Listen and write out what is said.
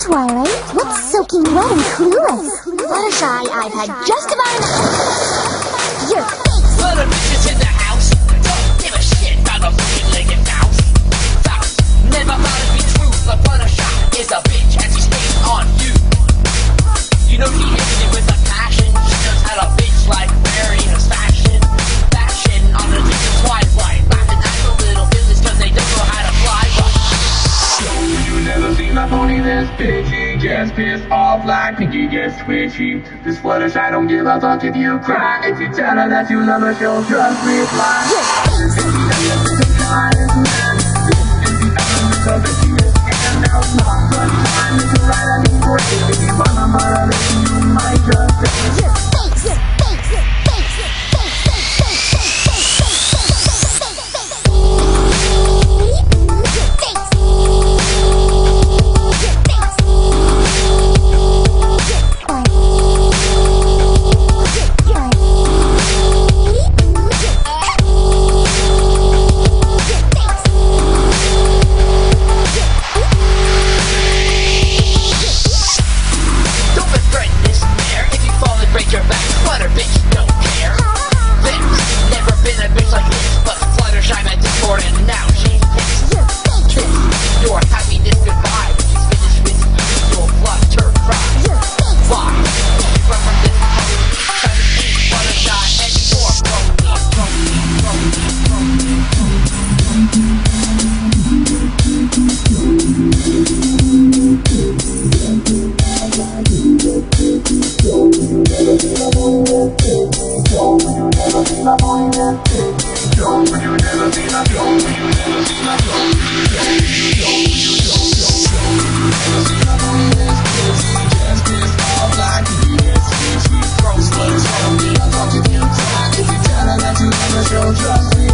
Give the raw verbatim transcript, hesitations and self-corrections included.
Twilight? What's soaking wet and clueless? Fluttershy, I've had just about enough. You're fake. Flutter bitches in the house. Don't give a shit about the three-legged mouse. Facts. Never thought it'd be true, but Fluttershy is a bitch and she stays on you. You know she hits it with a passion. She knows how to bitch like wearing a fashion. Fashion on the ditch of Twilight. Laughing at the little business cause they don't know how to fly right. You never seen my pony this bitchy. Gets pissed off like Pinky gets twitchy. This Fluttershy don't give a fuck if you cry. If you tell her that you love her, she'll just reply. If she doesn't think it's fine, it's man. If the element of it, she is and now not much time. It's alright, I mean great. If you want my mother, then you might just say You're fake. You're fake. You're fake. You're fake. Fake. Fake. Fake. Fake. Your back, Flutter bitch, don't care. There's never been a bitch like this, but Fluttershy met Discord and now she's pissed. Kiss your happiness goodbye. When she's finished with you, you'll flutter cry. Why? You run from this pony, try to beat Fluttershy anymore, Brony, Brony, Brony, she'll just